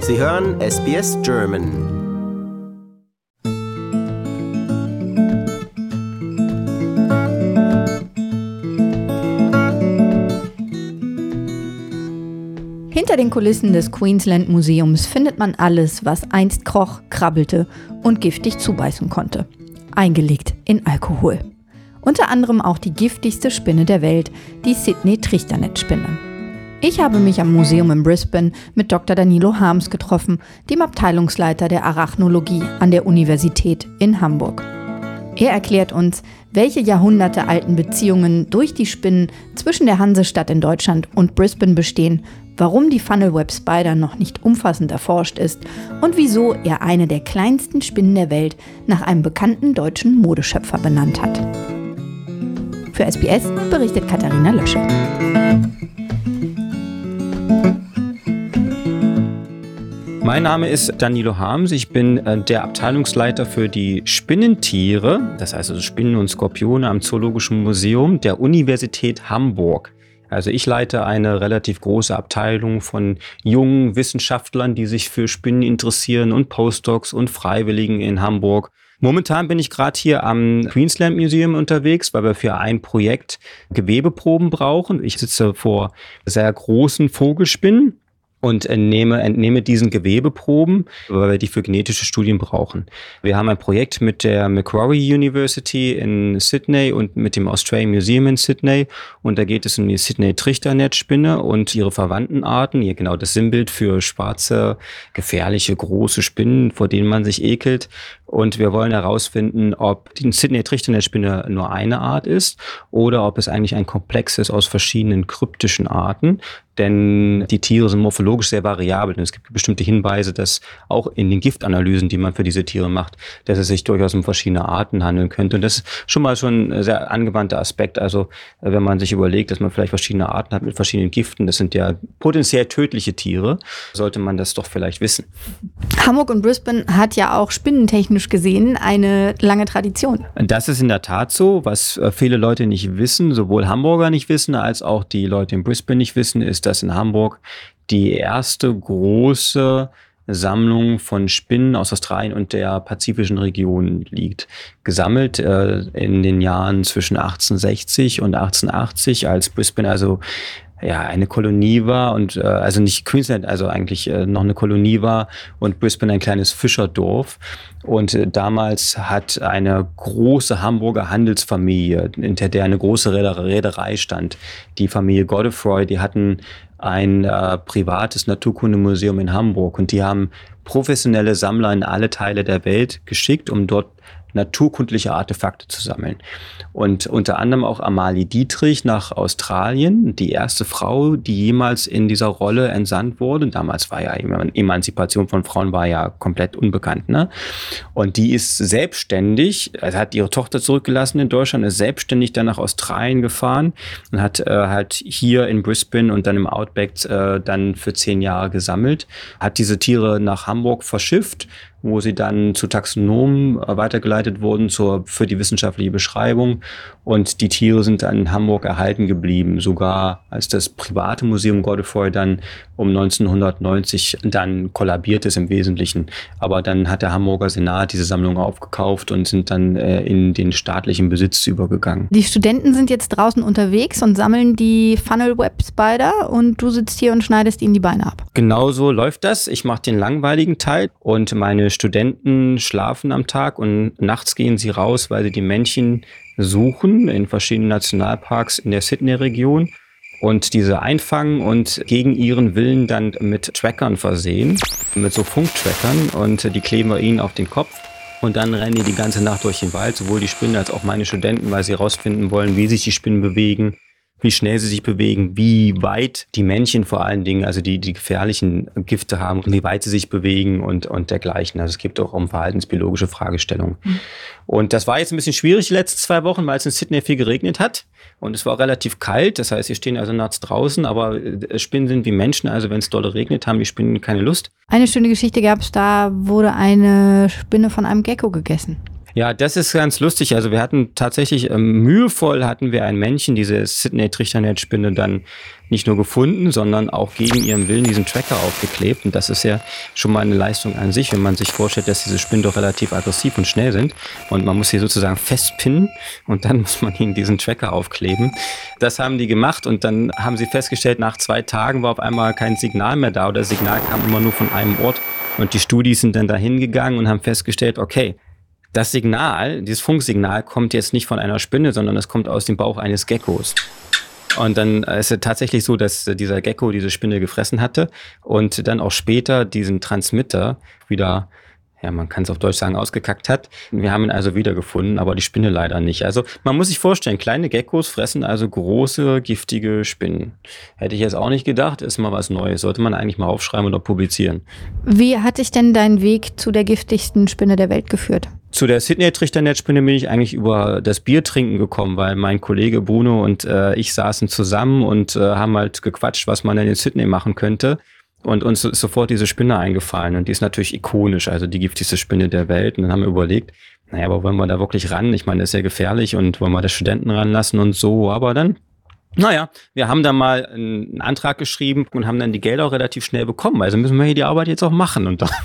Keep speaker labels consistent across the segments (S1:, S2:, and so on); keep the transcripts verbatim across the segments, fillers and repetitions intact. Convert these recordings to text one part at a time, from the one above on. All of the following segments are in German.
S1: Sie hören S B S German.
S2: Hinter den Kulissen des Queensland Museums findet man alles, was einst kroch, krabbelte und giftig zubeißen konnte. Eingelegt in Alkohol. Unter anderem auch die giftigste Spinne der Welt, die Sydney-Trichternet-Spinne. Ich habe mich am Museum in Brisbane mit Doktor Danilo Harms getroffen, dem Abteilungsleiter der Arachnologie an der Universität in Hamburg. Er erklärt uns, welche jahrhundertealten Beziehungen durch die Spinnen zwischen der Hansestadt in Deutschland und Brisbane bestehen, warum die Funnel-Web Spider noch nicht umfassend erforscht ist und wieso er eine der kleinsten Spinnen der Welt nach einem bekannten deutschen Modeschöpfer benannt hat. Für S B S berichtet Katharina Lösche.
S3: Mein Name ist Danilo Harms, ich bin äh, der Abteilungsleiter für die Spinnentiere, das heißt also Spinnen und Skorpione am Zoologischen Museum der Universität Hamburg. Also ich leite eine relativ große Abteilung von jungen Wissenschaftlern, die sich für Spinnen interessieren und Postdocs und Freiwilligen in Hamburg. Momentan bin ich gerade hier am Queensland Museum unterwegs, weil wir für ein Projekt Gewebeproben brauchen. Ich sitze vor sehr großen Vogelspinnen und entnehme, entnehme diesen Gewebeproben, weil wir die für genetische Studien brauchen. Wir haben ein Projekt mit der Macquarie University in Sydney und mit dem Australian Museum in Sydney und da geht es um die Sydney-Trichternet-Spinne und ihre Verwandtenarten, hier genau das Sinnbild für schwarze, gefährliche, große Spinnen, vor denen man sich ekelt. Und wir wollen herausfinden, ob die Sydney-Trichternet-Spinne nur eine Art ist oder ob es eigentlich ein Komplex ist aus verschiedenen kryptischen Arten. Denn die Tiere sind morphologisch sehr variabel. Und es gibt bestimmte Hinweise, dass auch in den Giftanalysen, die man für diese Tiere macht, dass es sich durchaus um verschiedene Arten handeln könnte. Und das ist schon mal schon ein sehr angewandter Aspekt. Also wenn man sich überlegt, dass man vielleicht verschiedene Arten hat mit verschiedenen Giften, das sind ja potenziell tödliche Tiere, sollte man das doch vielleicht wissen.
S2: Hamburg und Brisbane hat ja auch spinnentechnisch gesehen eine lange Tradition.
S3: Das ist in der Tat so. Was viele Leute nicht wissen, sowohl Hamburger nicht wissen, als auch die Leute in Brisbane nicht wissen, ist, dass in Hamburg die erste große Sammlung von Spinnen aus Australien und der pazifischen Region liegt. Gesammelt äh, in den Jahren zwischen achtzehnhundertsechzig und achtzehnhundertachtzig, als Brisbane also ja eine Kolonie war und äh, also nicht Queensland, also eigentlich äh, noch eine Kolonie war und Brisbane ein kleines Fischerdorf. Und äh, damals hat eine große Hamburger Handelsfamilie, hinter der eine große Reederei stand, die Familie Godefroy, die hatten ein äh, privates Naturkundemuseum in Hamburg und die haben professionelle Sammler in alle Teile der Welt geschickt, um dort naturkundliche Artefakte zu sammeln. Und unter anderem auch Amalie Dietrich nach Australien, die erste Frau, die jemals in dieser Rolle entsandt wurde. Damals war ja Emanzipation von Frauen war ja komplett unbekannt, ne? Und die ist selbstständig, also hat ihre Tochter zurückgelassen in Deutschland, ist selbstständig dann nach Australien gefahren und hat äh, halt hier in Brisbane und dann im Outback äh, dann für zehn Jahre gesammelt, hat diese Tiere nach Hamburg verschifft, wo sie dann zu Taxonomen weitergeleitet wurden zur, für die wissenschaftliche Beschreibung. Und die Tiere sind dann in Hamburg erhalten geblieben, sogar als das private Museum Godefroy dann um neunzehnhundertneunzig dann kollabiert ist im Wesentlichen. Aber dann hat der Hamburger Senat diese Sammlung aufgekauft und sind dann äh, in den staatlichen Besitz übergegangen.
S2: Die Studenten sind jetzt draußen unterwegs und sammeln die Funnel-Web Spider und du sitzt hier und schneidest ihnen die Beine ab.
S3: Genau so läuft das. Ich mache den langweiligen Teil und meine Studenten schlafen am Tag und nachts gehen sie raus, weil sie die Männchen suchen in verschiedenen Nationalparks in der Sydney-Region und diese einfangen und gegen ihren Willen dann mit Trackern versehen, mit so Funktrackern und die kleben wir ihnen auf den Kopf. Und dann rennen die die ganze Nacht durch den Wald, sowohl die Spinnen als auch meine Studenten, weil sie herausfinden wollen, wie sich die Spinnen bewegen, wie schnell sie sich bewegen, wie weit die Männchen vor allen Dingen, also die, die gefährlichen Gifte haben, wie weit sie sich bewegen und, und dergleichen. Also es gibt auch um verhaltensbiologische Fragestellungen. Mhm. Und das war jetzt ein bisschen schwierig die letzten zwei Wochen, weil es in Sydney viel geregnet hat. Und es war relativ kalt, das heißt, wir stehen also nachts draußen, aber Spinnen sind wie Menschen, also wenn es doll regnet, haben die Spinnen keine Lust.
S2: Eine schöne Geschichte gab es, da wurde eine Spinne von einem Gecko gegessen.
S3: Ja, das ist ganz lustig. Also wir hatten tatsächlich, ähm, mühevoll hatten wir ein Männchen, diese Sydney-Trichternetzspinne, dann nicht nur gefunden, sondern auch gegen ihren Willen diesen Tracker aufgeklebt. Und das ist ja schon mal eine Leistung an sich, wenn man sich vorstellt, dass diese Spinnen doch relativ aggressiv und schnell sind. Und man muss sie sozusagen festpinnen und dann muss man ihnen diesen Tracker aufkleben. Das haben die gemacht und dann haben sie festgestellt, nach zwei Tagen war auf einmal kein Signal mehr da oder das Signal kam immer nur von einem Ort. Und die Studis sind dann dahin gegangen und haben festgestellt, okay, das Signal, dieses Funksignal kommt jetzt nicht von einer Spinne, sondern es kommt aus dem Bauch eines Geckos. Und dann ist es tatsächlich so, dass dieser Gecko diese Spinne gefressen hatte und dann auch später diesen Transmitter wieder, ja, man kann es auf Deutsch sagen, ausgekackt hat. Wir haben ihn also wiedergefunden, aber die Spinne leider nicht. Also man muss sich vorstellen, kleine Geckos fressen also große, giftige Spinnen. Hätte ich jetzt auch nicht gedacht, ist mal was Neues. Sollte man eigentlich mal aufschreiben oder publizieren.
S2: Wie hat dich denn dein Weg zu der giftigsten Spinne der Welt geführt?
S3: Zu der Sydney-Trichternetzspinne bin ich eigentlich über das Biertrinken gekommen, weil mein Kollege Bruno und äh, ich saßen zusammen und äh, haben halt gequatscht, was man denn in Sydney machen könnte. Und uns ist sofort diese Spinne eingefallen und die ist natürlich ikonisch, also die giftigste Spinne der Welt. Und dann haben wir überlegt, naja, aber wollen wir da wirklich ran? Ich meine, das ist ja gefährlich und wollen wir da Studenten ranlassen und so, aber dann... Naja, wir haben da mal einen Antrag geschrieben und haben dann die Gelder auch relativ schnell bekommen. Also müssen wir hier die Arbeit jetzt auch machen und dann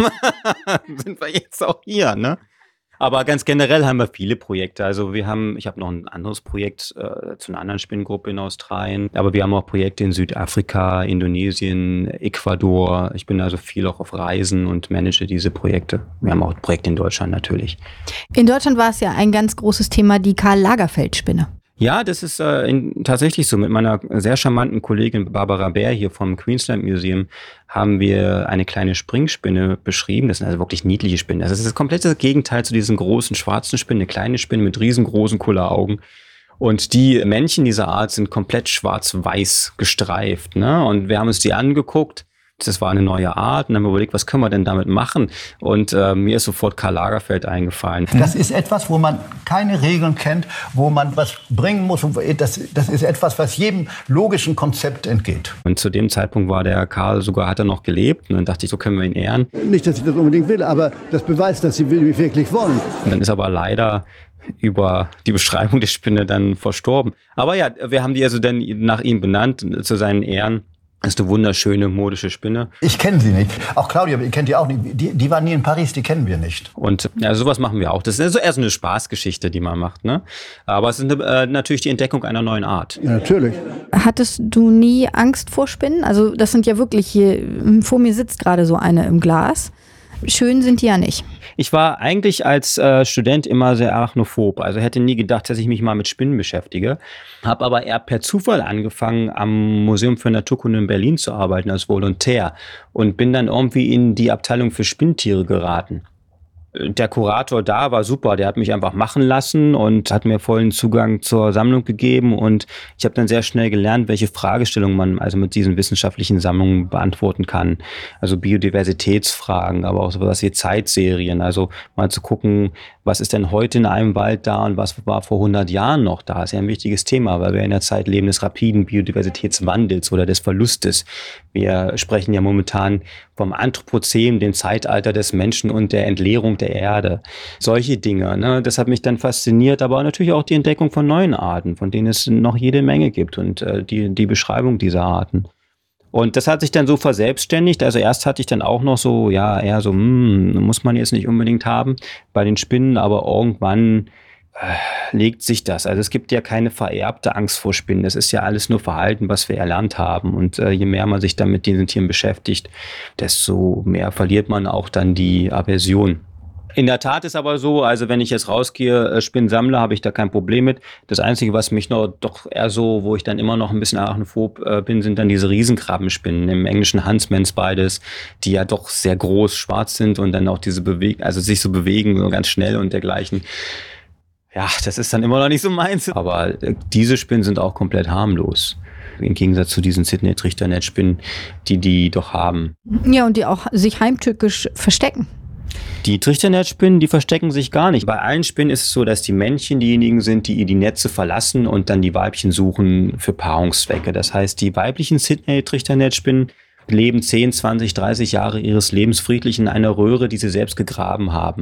S3: sind wir jetzt auch hier, ne? Aber ganz generell haben wir viele Projekte. Also wir haben, ich habe noch ein anderes Projekt äh, zu einer anderen Spinnengruppe in Australien. Aber wir haben auch Projekte in Südafrika, Indonesien, Ecuador. Ich bin also viel auch auf Reisen und manage diese Projekte. Wir haben auch Projekte in Deutschland natürlich.
S2: In Deutschland war es ja ein ganz großes Thema, die Karl-Lagerfeld-Spinne.
S3: Ja, das ist äh, in, tatsächlich so. Mit meiner sehr charmanten Kollegin Barbara Bär hier vom Queensland Museum haben wir eine kleine Springspinne beschrieben. Das sind also wirklich niedliche Spinnen. Das ist das komplette Gegenteil zu diesen großen schwarzen Spinnen. Eine kleine Spinne mit riesengroßen Kulleraugen. Und die Männchen dieser Art sind komplett schwarz-weiß gestreift, ne? Und wir haben uns die angeguckt. Das war eine neue Art und dann haben wir überlegt, was können wir denn damit machen? Und äh, mir ist sofort Karl Lagerfeld eingefallen.
S4: Das ist etwas, wo man keine Regeln kennt, wo man was bringen muss. Das, das ist etwas, was jedem logischen Konzept entgeht.
S3: Und zu dem Zeitpunkt war der Karl sogar, hat er noch gelebt. Und dann dachte ich, so können wir ihn ehren.
S4: Nicht, dass ich das unbedingt will, aber das beweist, dass sie wirklich wollen.
S3: Und dann ist aber leider über die Beschreibung der Spinne dann verstorben. Aber ja, wir haben die also dann nach ihm benannt, zu seinen Ehren. Das ist eine wunderschöne, modische Spinne.
S4: Ich kenne sie nicht. Auch Claudia, ihr kennt die auch nicht. Die, die war nie in Paris, die kennen wir nicht.
S3: Und ja, sowas machen wir auch. Das ist also eher so eine Spaßgeschichte, die man macht, ne? Aber es ist eine, äh, natürlich die Entdeckung einer neuen Art.
S4: Ja, natürlich.
S2: Hattest du nie Angst vor Spinnen? Also das sind ja wirklich hier, vor mir sitzt gerade so eine im Glas. Schön sind die ja nicht.
S3: Ich war eigentlich als äh, Student immer sehr arachnophob. Also hätte nie gedacht, dass ich mich mal mit Spinnen beschäftige. Habe aber eher per Zufall angefangen, am Museum für Naturkunde in Berlin zu arbeiten als Volontär. Und bin dann irgendwie in die Abteilung für Spinntiere geraten. Der Kurator da war super, der hat mich einfach machen lassen und hat mir vollen Zugang zur Sammlung gegeben und ich habe dann sehr schnell gelernt, welche Fragestellungen man also mit diesen wissenschaftlichen Sammlungen beantworten kann. Also Biodiversitätsfragen, aber auch sowas wie Zeitserien, also mal zu gucken, was ist denn heute in einem Wald da und was war vor hundert Jahren noch da? Das ist ja ein wichtiges Thema, weil wir in der Zeit leben des rapiden Biodiversitätswandels oder des Verlustes. Wir sprechen ja momentan vom Anthropozän, dem Zeitalter des Menschen und der Entleerung der Erde. Solche Dinge, ne? Das hat mich dann fasziniert, aber natürlich auch die Entdeckung von neuen Arten, von denen es noch jede Menge gibt und äh, die, die Beschreibung dieser Arten. Und das hat sich dann so verselbstständigt. Also erst hatte ich dann auch noch so, ja, eher so, hm, muss man jetzt nicht unbedingt haben bei den Spinnen, aber irgendwann äh, legt sich das. Also es gibt ja keine vererbte Angst vor Spinnen. Das ist ja alles nur Verhalten, was wir erlernt haben. Und äh, je mehr man sich dann mit diesen Tieren beschäftigt, desto mehr verliert man auch dann die Aversion. In der Tat ist aber so, also wenn ich jetzt rausgehe, äh, Spinnen sammle, habe ich da kein Problem mit. Das Einzige, was mich noch doch eher so, wo ich dann immer noch ein bisschen arachnophob äh, bin, sind dann diese Riesenkrabbenspinnen, im Englischen Huntsman Spiders, die ja doch sehr groß, schwarz sind und dann auch diese bewegen, also sich so bewegen, so ganz schnell und dergleichen. Ja, das ist dann immer noch nicht so meins. Aber äh, diese Spinnen sind auch komplett harmlos. Im Gegensatz zu diesen Sydney-Trichternetzspinnen, die die doch haben.
S2: Ja, und die auch sich heimtückisch verstecken.
S3: Die Trichternetzspinnen, die verstecken sich gar nicht. Bei allen Spinnen ist es so, dass die Männchen diejenigen sind, die die Netze verlassen und dann die Weibchen suchen für Paarungszwecke. Das heißt, die weiblichen Sydney-Trichternetzspinnen leben zehn, zwanzig, dreißig Jahre ihres Lebens friedlich in einer Röhre, die sie selbst gegraben haben.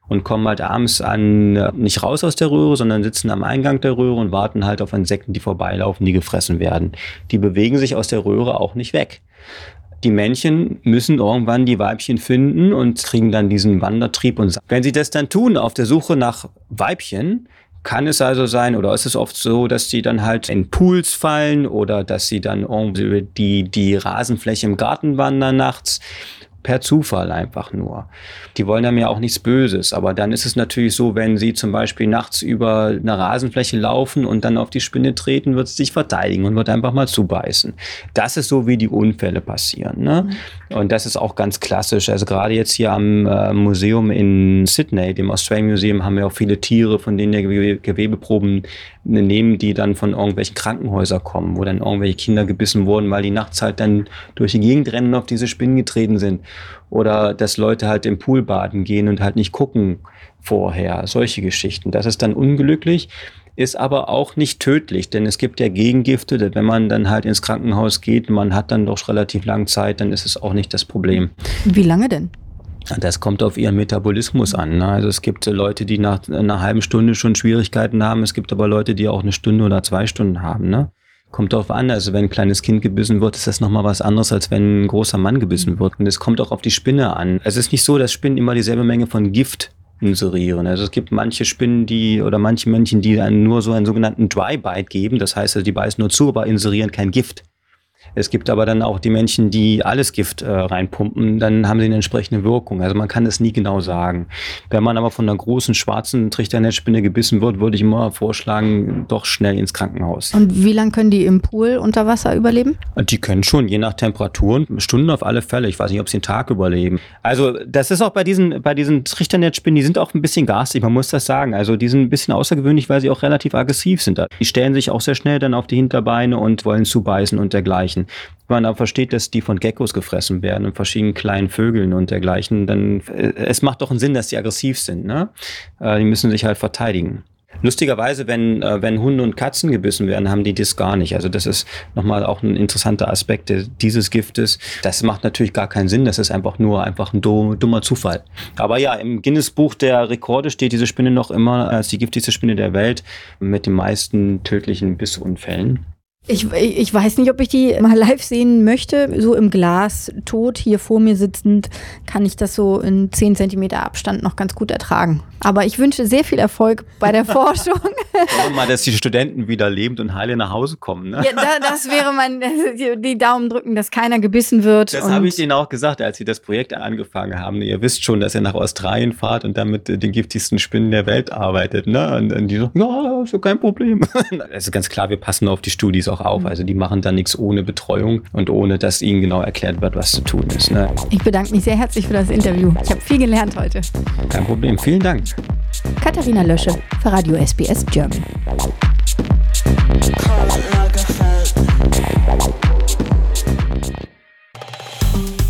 S3: und kommen halt abends an, nicht raus aus der Röhre, sondern sitzen am Eingang der Röhre und warten halt auf Insekten, die vorbeilaufen, die gefressen werden. Die bewegen sich aus der Röhre auch nicht weg. Die Männchen müssen irgendwann die Weibchen finden und kriegen dann diesen Wandertrieb. Und wenn sie das dann tun, auf der Suche nach Weibchen, kann es also sein, oder ist es oft so, dass sie dann halt in Pools fallen oder dass sie dann irgendwie über die, die Rasenfläche im Garten wandern nachts. Per Zufall einfach nur. Die wollen einem ja auch nichts Böses, aber dann ist es natürlich so, wenn sie zum Beispiel nachts über eine Rasenfläche laufen und dann auf die Spinne treten, wird sie sich verteidigen und wird einfach mal zubeißen. Das ist so, wie die Unfälle passieren. Ne? Mhm. Und das ist auch ganz klassisch. Also gerade jetzt hier am äh, Museum in Sydney, dem Australian Museum, haben wir auch viele Tiere, von denen der Gewe- Gewebeproben nehmen, die dann von irgendwelchen Krankenhäusern kommen, wo dann irgendwelche Kinder gebissen wurden, weil die nachts halt dann durch die Gegend rennen und auf diese Spinnen getreten sind. Oder dass Leute halt im Pool baden gehen und halt nicht gucken vorher. Solche Geschichten. Das ist dann unglücklich, ist aber auch nicht tödlich, denn es gibt ja Gegengifte. Wenn man dann halt ins Krankenhaus geht, man hat dann doch relativ lange Zeit, dann ist es auch nicht das Problem.
S2: Wie lange denn?
S3: Das kommt auf ihren Metabolismus an. Ne? Also es gibt Leute, die nach einer halben Stunde schon Schwierigkeiten haben. Es gibt aber Leute, die auch eine Stunde oder zwei Stunden haben. Ne? Kommt darauf an. Also wenn ein kleines Kind gebissen wird, ist das nochmal was anderes, als wenn ein großer Mann gebissen wird. Und es kommt auch auf die Spinne an. Es ist nicht so, dass Spinnen immer dieselbe Menge von Gift inserieren. Also es gibt manche Spinnen, die oder manche Männchen, die einen nur so einen sogenannten Dry Bite geben. Das heißt, also die beißen nur zu, aber inserieren kein Gift. Es gibt aber dann auch die Männchen, die alles Gift äh, reinpumpen, dann haben sie eine entsprechende Wirkung. Also man kann das nie genau sagen. Wenn man aber von einer großen schwarzen Trichternetzspinne gebissen wird, würde ich immer vorschlagen, doch schnell ins Krankenhaus.
S2: Und wie lange können die im Pool unter Wasser überleben?
S3: Die können schon, je nach Temperatur, Stunden auf alle Fälle. Ich weiß nicht, ob sie einen Tag überleben. Also das ist auch bei diesen, bei diesen Trichternetzspinnen, die sind auch ein bisschen garstig, man muss das sagen. Also die sind ein bisschen außergewöhnlich, weil sie auch relativ aggressiv sind. Die stellen sich auch sehr schnell dann auf die Hinterbeine und wollen zubeißen und dergleichen. Wenn man aber versteht, dass die von Geckos gefressen werden und verschiedenen kleinen Vögeln und dergleichen, dann es macht doch einen Sinn, dass die aggressiv sind. Ne? Die müssen sich halt verteidigen. Lustigerweise, wenn, wenn Hunde und Katzen gebissen werden, haben die das gar nicht. Also das ist nochmal auch ein interessanter Aspekt dieses Giftes. Das macht natürlich gar keinen Sinn. Das ist einfach nur einfach ein dummer Zufall. Aber ja, im Guinness-Buch der Rekorde steht diese Spinne noch immer als die giftigste Spinne der Welt mit den meisten tödlichen Bissunfällen.
S2: Ich, ich weiß nicht, ob ich die mal live sehen möchte. So im Glas tot, hier vor mir sitzend, kann ich das so in zehn Zentimeter Abstand noch ganz gut ertragen. Aber ich wünsche sehr viel Erfolg bei der Forschung.
S3: Wollen wir mal, dass die Studenten wieder lebend und heile nach Hause kommen. Ne?
S2: Ja, da, das wäre mein, die Daumen drücken, dass keiner gebissen wird.
S3: Das habe ich denen auch gesagt, als sie das Projekt angefangen haben. Ihr wisst schon, dass ihr nach Australien fahrt und damit den giftigsten Spinnen der Welt arbeitet. Ne? Und, und die so, ja, ist doch kein Problem. Es ist ganz klar, wir passen auf die Studis auch auf. Also die machen da nichts ohne Betreuung und ohne, dass ihnen genau erklärt wird, was zu tun ist. Ne?
S2: Ich bedanke mich sehr herzlich für das Interview. Ich habe viel gelernt heute.
S3: Kein Problem. Vielen Dank.
S2: Katharina Lösche für Radio S B S German.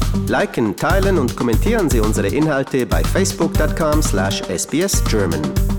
S1: Liken, teilen und kommentieren Sie unsere Inhalte bei facebook dot com slash S B S German.